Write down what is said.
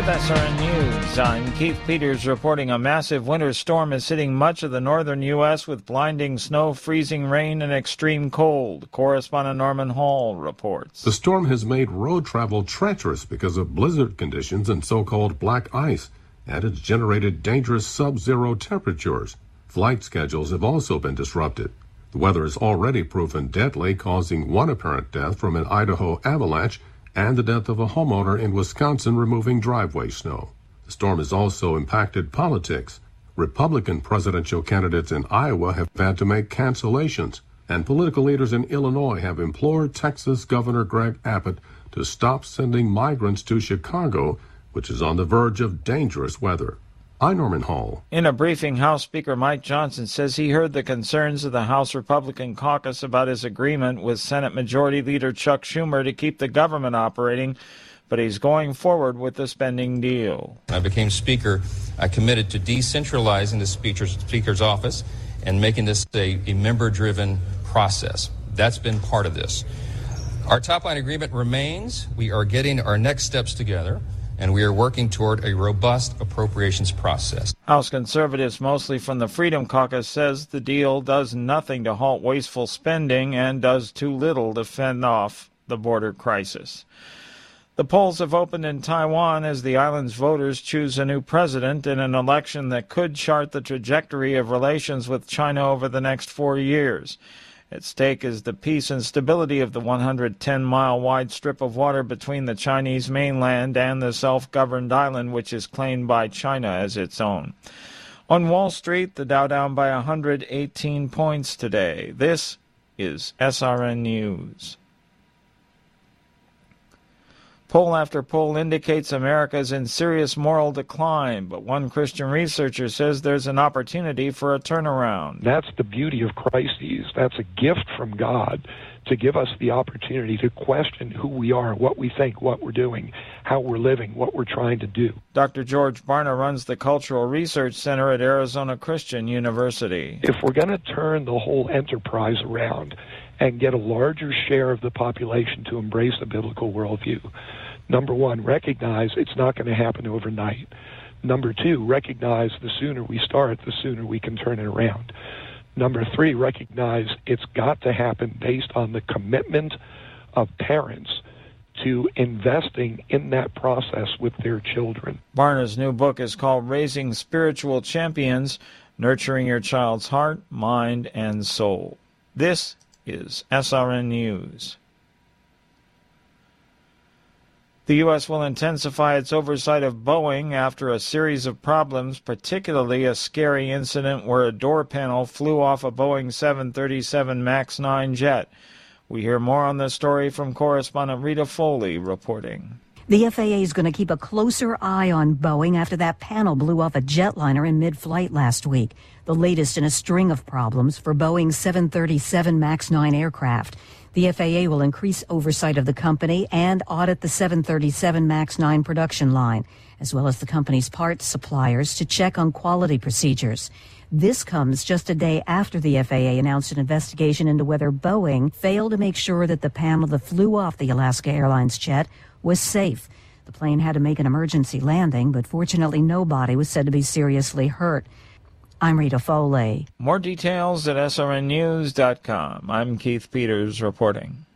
With SRN News, I'm Keith Peters reporting a massive winter storm is hitting much of the northern U.S. with blinding snow, freezing rain, and extreme cold. Correspondent Norman Hall reports. The storm has made road travel treacherous because of blizzard conditions and so-called black ice, and it's generated dangerous sub-zero temperatures. Flight schedules have also been disrupted. The weather is already proven deadly, causing one apparent death from an Idaho avalanche and the death of a homeowner in Wisconsin removing driveway snow. The storm has also impacted politics. Republican presidential candidates in Iowa have had to make cancellations, and political leaders in Illinois have implored Texas Governor Greg Abbott to stop sending migrants to Chicago, which is on the verge of dangerous weather. I'm Norman Hall. In a briefing, House Speaker Mike Johnson says he heard the concerns of the House Republican caucus about his agreement with Senate Majority Leader Chuck Schumer to keep the government operating, but he's going forward with the spending deal. I became Speaker. I committed to decentralizing the Speaker's office and making this a member-driven process. That's been part of this. Our top-line agreement remains. We are getting our next steps together, and we are working toward a robust appropriations process. House conservatives, mostly from the Freedom Caucus, says the deal does nothing to halt wasteful spending and does too little to fend off the border crisis. The polls have opened in Taiwan as the island's voters choose a new president in an election that could chart the trajectory of relations with China over the next 4 years. At stake is the peace and stability of the 110-mile-wide strip of water between the Chinese mainland and the self-governed island, which is claimed by China as its own. On Wall Street, the Dow down by 118 points today. This is SRN News. Poll after poll indicates America is in serious moral decline, but one Christian researcher says there's an opportunity for a turnaround. That's the beauty of crises. That's a gift from God to give us the opportunity to question who we are, what we think, what we're doing, how we're living, what we're trying to do. Dr. George Barna runs the Cultural Research Center at Arizona Christian University. If we're going to turn the whole enterprise around and get a larger share of the population to embrace the biblical worldview, number one, recognize it's not going to happen overnight. Number two, recognize the sooner we start, the sooner we can turn it around. Number three, recognize it's got to happen based on the commitment of parents to investing in that process with their children. Barna's new book is called Raising Spiritual Champions, Nurturing Your Child's Heart, Mind, and Soul. This is SRN News. The U.S. will intensify its oversight of Boeing after a series of problems, particularly a scary incident where a door panel flew off a Boeing 737 MAX 9 jet. We hear more on this story from correspondent Rita Foley reporting. The FAA is going to keep a closer eye on Boeing after that panel blew off a jetliner in mid-flight last week, the latest in a string of problems for Boeing's 737 MAX 9 aircraft. The FAA will increase oversight of the company and audit the 737 MAX 9 production line, as well as the company's parts suppliers, to check on quality procedures. This comes just a day after the FAA announced an investigation into whether Boeing failed to make sure that the panel that flew off the Alaska Airlines jet was safe. The plane had to make an emergency landing, but fortunately nobody was said to be seriously hurt. I'm Rita Foley. More details at srnnews.com. I'm Keith Peters reporting.